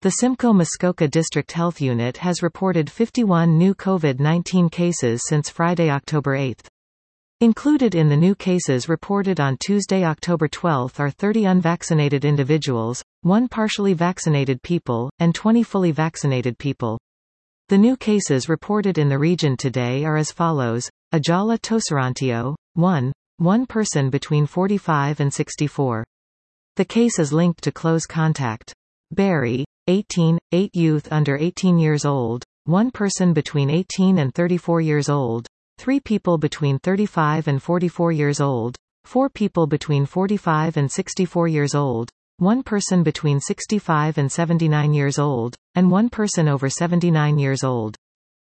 The Simcoe Muskoka District Health Unit has reported 51 new COVID-19 cases since Friday, October 8. Included in the new cases reported on Tuesday, October 12 are 30 unvaccinated individuals, 1 partially vaccinated people, and 20 fully vaccinated people. The new cases reported in the region today are as follows: Ajala Toserantio, 1 person between 45 and 64. The case is linked to close contact. Barrie, 18, 8 youth under 18 years old, 1 person between 18 and 34 years old, 3 people between 35 and 44 years old, 4 people between 45 and 64 years old, 1 person between 65 and 79 years old, and 1 person over 79 years old.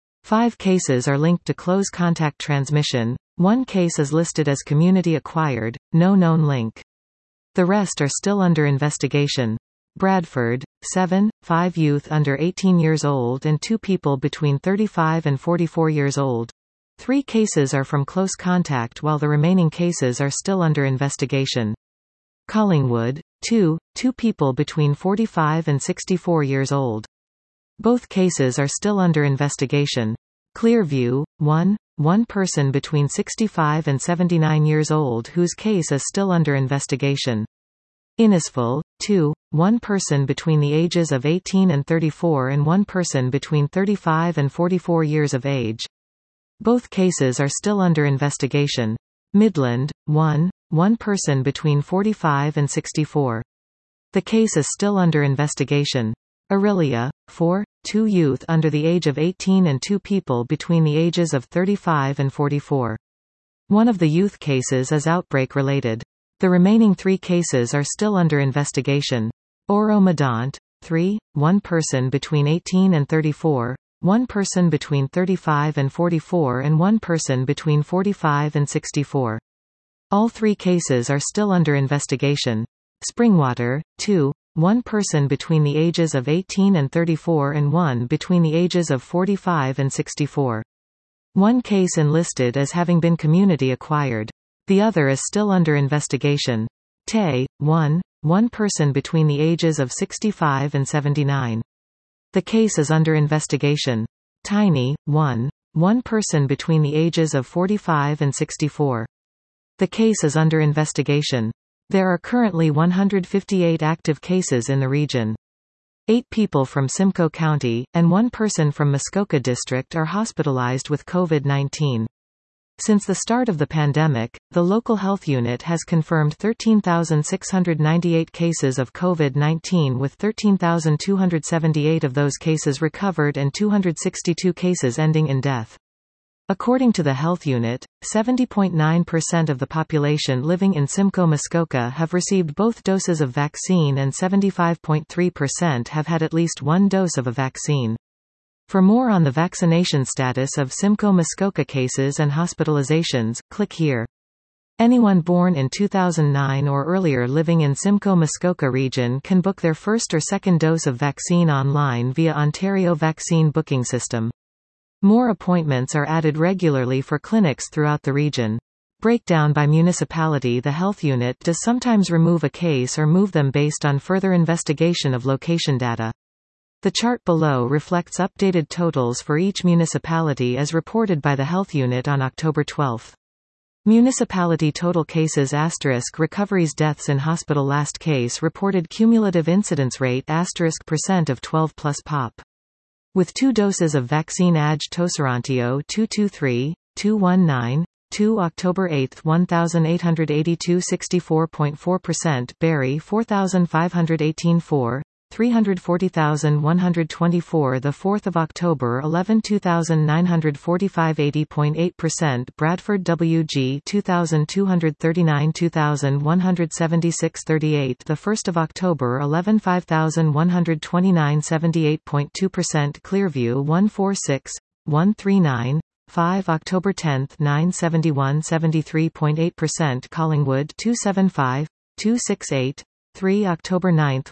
5 cases are linked to close contact transmission, 1 case is listed as community acquired, no known link. The rest are still under investigation. Bradford, 7, 5 youth under 18 years old and 2 people between 35 and 44 years old. 3 cases are from close contact while the remaining cases are still under investigation. Collingwood, 2 people between 45 and 64 years old. Both cases are still under investigation. Clearview, 1 person between 65 and 79 years old whose case is still under investigation. Innisfil, 1 person between the ages of 18 and 34 and 1 person between 35 and 44 years of age. Both cases are still under investigation. Midland, 1 person between 45 and 64. The case is still under investigation. Orillia, 2 youth under the age of 18 and 2 people between the ages of 35 and 44. One of the youth cases is outbreak-related. The remaining 3 cases are still under investigation. Oro-Medonte, 1 person between 18 and 34, 1 person between 35 and 44 and 1 person between 45 and 64. All 3 cases are still under investigation. Springwater, 1 person between the ages of 18 and 34 and 1 between the ages of 45 and 64. 1 case enlisted as having been community acquired. The other is still under investigation. Tay, 1 person between the ages of 65 and 79. The case is under investigation. Tiny, 1 person between the ages of 45 and 64. The case is under investigation. There are currently 158 active cases in the region. 8 people from Simcoe County, and 1 person from Muskoka District are hospitalized with COVID-19. Since the start of the pandemic, the local health unit has confirmed 13,698 cases of COVID-19 with 13,278 of those cases recovered and 262 cases ending in death. According to the health unit, 70.9% of the population living in Simcoe Muskoka have received both doses of vaccine and 75.3% have had at least 1 dose of a vaccine. For more on the vaccination status of Simcoe Muskoka cases and hospitalizations, click here. Anyone born in 2009 or earlier living in Simcoe Muskoka region can book their first or second dose of vaccine online via Ontario Vaccine Booking System. More appointments are added regularly for clinics throughout the region. Breakdown by municipality: the health unit does sometimes remove a case or move them based on further investigation of location data. The chart below reflects updated totals for each municipality as reported by the health unit on October 12. Municipality total cases * recoveries deaths in hospital last case reported cumulative incidence rate *% of 12 plus pop. With 2 doses of vaccine Aj Toserantio 223, 219, 2 October 8 1882 64.4%, Barrie 4518 4, 340,124 the 4th of October 11 2945 80.8%, Bradford WG 2239 2176 38 the 1st of October 11 5129 78.2%, Clearview 146 139 5 October 10 971 73.8%, Collingwood 275 268 3 October 9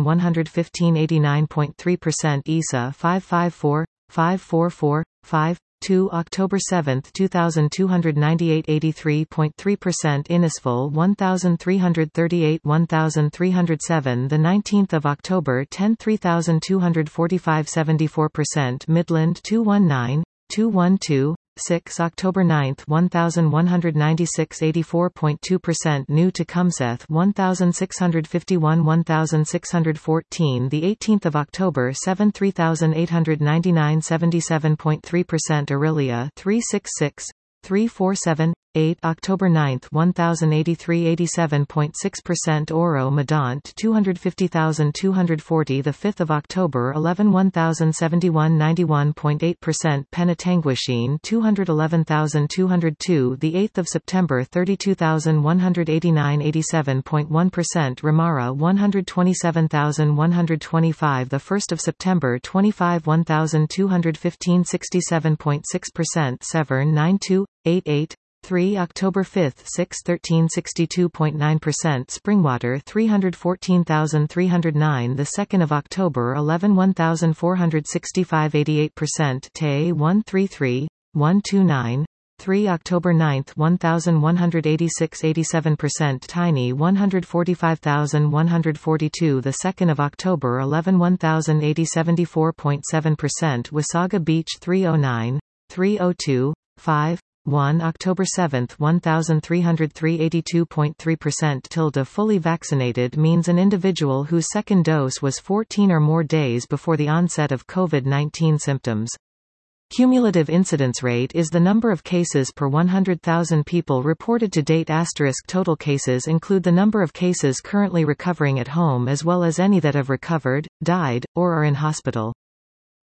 1115 89.3%, ESA 554 544 5 2 October 7, 2298 83.3% Innisfil 1338 1307 the 19th of October 10 3245 74% Midland 219 212 6 October 9 1196 84.2% New Tecumseth 1651 1614 the 18th of October 7 3899 77.3% Aurelia 366 347 8 October 9 1083 87.6% Oro Medant 250,240 the 5th of October 11 1071 91.8% Penetanguishene 211,202 the 8th of September 32,189 87.1% Ramara 127,125 the 1st of September 25 1215 67.6% Severn 9288 3 October 5 6 13 62.9% Springwater 314,309 the 2nd of October 11 1465 88% Tay 133 129 3 October 9 1186 87% Tiny 145,142 the 2nd of October 11 1080 74.7% Wasaga Beach 309 302 5 1 October 7 1303 82.3% tilde Fully vaccinated means an individual whose second dose was 14 or more days before the onset of COVID-19 symptoms. Cumulative incidence rate is the number of cases per 100,000 people reported to date. Total cases include the number of cases currently recovering at home as well as any that have recovered, died, or are in hospital.